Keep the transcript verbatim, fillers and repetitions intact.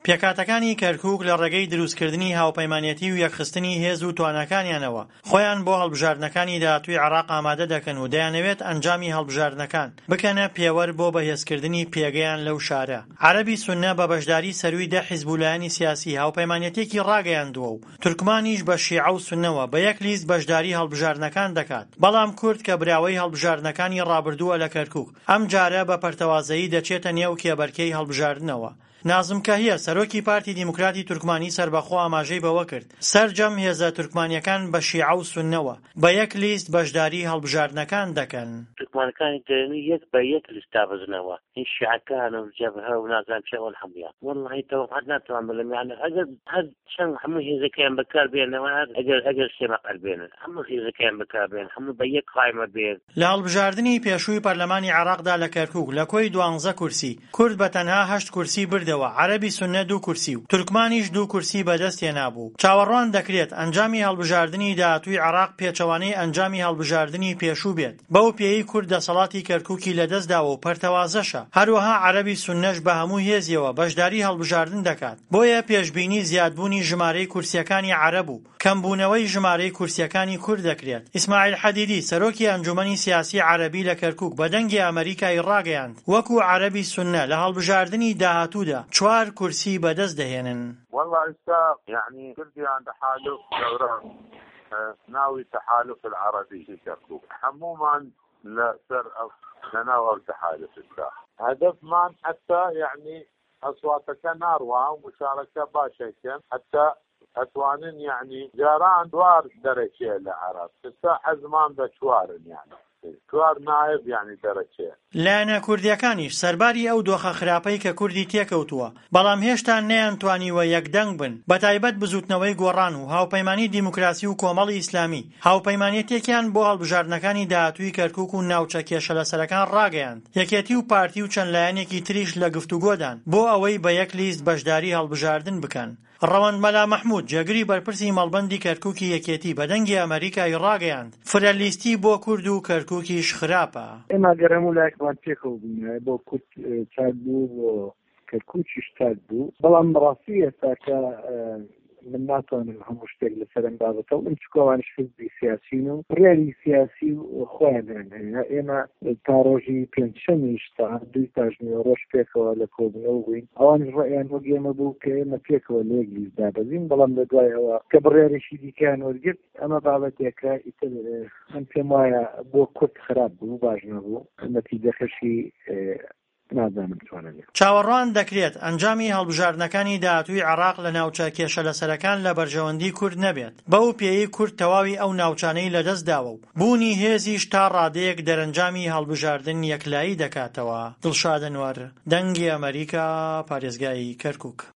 پێکاتەکانی کەرکووک لە ڕێگەی دروستکردنی هاوپەیمانێتی و یەکخستنی هێز و تواناکانیانەوە خۆیان بۆ هەڵبژاردنەکانی داهاتووی عێراق ئامادە دەکەن و دەیانەوێت ئەنجامی هەڵبژاردنەکان بکەنە پێوەر بۆ بەهێزکردنی پێگەیان لەو شارە. عەرەبی سوننە بە بەشداریی سەرووی دە حیزبولایانی سیاسی هاوپەیمانێتێکی ڕاگەیاندووە و تورکمانیش بە شیعە و سوننەوە بە یەک لیست بەشداری هەڵبژاردنەکان دەکات. بەڵام کورد کە براوەی هەڵبژاردنەکانی ڕابردووە لە کەرکووک ئەم جارە بە پەرتەوازەیی دەچێتە نێو کێبەرکەی هەڵبژاردنەوە. نازم کەهیە سەرۆکی پارتی دیموکراتی تورکمانی سەربەخۆ ئاماژەی بەوە کرد سەرجەم هێزە تورکمانیەکان بە شیعە و سوننەوە بە یەک لیست بەشداری هەڵبژاردنەکان دەکەن. تورکمانەکانی دەیەنی یەک بە یەک لیست دابەزنەوە هیچ شیعەکان و جەبهە و نازانم چێ ئەوەن هەموویان وەڵڵاهی تەوەقعەت ناتوان بڵێم یانە ئەگەر هەر چەند هەموو هێزەکەیان بەکار بێنەوە ئەگەر ئەگەر سێمەقەر بێنن هەموو هێزەکەیان بەکار بێن هەموو بە یەک قایمە بێن. لە هەڵبژاردننی پێشووی پەرلەمانی عێراقدا لە کەرکووک لە کۆی دوانزە کورسی کورد بە تەنها هەشت کورسی بردەوە، عەرەبی سوننە دوو کورسی و تورکمانیش دوو کورسی بەدەستهێنابوو. چاوەڕوان دەکرێت ئەنجامی هەڵبژاردننی داهاتووی عێراق پێچەوانەی ئەنجامی هەڵبژاردننی پێشوو بێت. بەو پێی کورد دەسەڵاتی کەرکووکی لەدەستداوە و پەرتەوازەشە. هەروەها عەرەبی سوننەش بە هەموو هێزیەوە بەشداری هەڵبژاردن دەکات. بۆیە پێشبینی زیادبوونی ژمارەی کورسیەکانی عەرەب و کەمبوونەوەی ژمارەی کورسیەکانی کورد دەکرێت. ئیسماعیل حەدیدی سەرۆکی ئەنجومەنی سیاسی عەرەبی لە کەرکووک بە دەنگی ئەمریکای ڕاگەیاند وەکو عەرەبی سوننە لە هەڵبژاردننی داهاتوودا چوار کورسی بەدەست دەهێنن. والله ئێستا یعنی کردیان تحالف گەورە ناوی تحالف العربی کەرکووک هەموومان لەسەر لەناو ئەو تحالفدا هەدەفمان حتا یعنی ئەسواتەکە ناڕوا و مشارەکە باشەکەن حتا ئەتوانن یعنی جاران دوار دەرەچێ لە عێراق ئێستا حەزمان بە چوارن یعنی چوار نایب یعنی دەرەچێ. لایەنە کوردیەکانیش سەرباری ئەو دۆخە خراپەی کە کوردی تێکەوتووە بەڵام هێشتا نەیانتوانیوە یەکدەنگ بن بەتایبەت بزوتنەوەی گۆڕان و هاوپەیمانی دیموکراسی و کۆمەڵی ئیسلامی هاوپەیمانێتێکیان بۆ هەڵبژاردنەکانی داهاتووی کەرکووک و ناوچە کێشە لەسەرەکان ڕاگەیاند. یەکێتی و پارتی و چەند لایەنێکی تریش لە گفتوگۆدان بۆ ئەوەی بە یەک لیست بەشداری هەڵبژاردن بکەن. ڕەوەند مەلا مەحموود جێگری بەرپرسی مەڵبەندی کەرکووکی یەکێتی بە دەنگی ئەمریکای ڕاگەیاند فرە لیستی بۆ کورد و کەرکووکیش خراپە. ئێمە گەر هەموو لایەکمان پێکەوە بووین بۆ کورد چاک بوو بۆ کەرکووکیش چاک بوو بەڵام ڕاستی ئێستا کە من ناتوانم هەموو شتێک لەسەرم بابەتەوە ئەم چکۆوانش حیزبی سیاسین و ڕێری سیاسی و خۆیان هەیە ئێمە تا ڕۆژی پێنجشەمیش تا دوی پاژنەوە ڕۆژ پێکەوە لە کۆبوونەوە بووین ئەوانش ڕێیان وەک ئێمە بوو کە ئێمە پێکەوە لە یەک لیست دابەزین بەڵام لە دوایەوە کە بڕێریشی دیکەیان وەرگرت ئەمە بابەتێکە ئیتر من پێم وایە بۆ کورد خراپ بوو باش نەبوو نەتیجەکەشی نازانم توانم. چاوەڕوان دەکرێت ئەنجامی هەڵبژاردنەکانی داهاتووی عێراق لە ناوچە کێشە لەسەرەکان لە بەرژەوەندی کورد نەبێت. بەو پێی کورد تەواوی ئەو ناوچانەی لەدەستداوە و بوونی هێزیش تا ڕادەیەک دەرەنجامی هەڵبژاردن یەکلایی دەکاتەوە. دڵشاد ئەنوەر، دەنگی ئەمریکا، پارێزگای کەرکووک.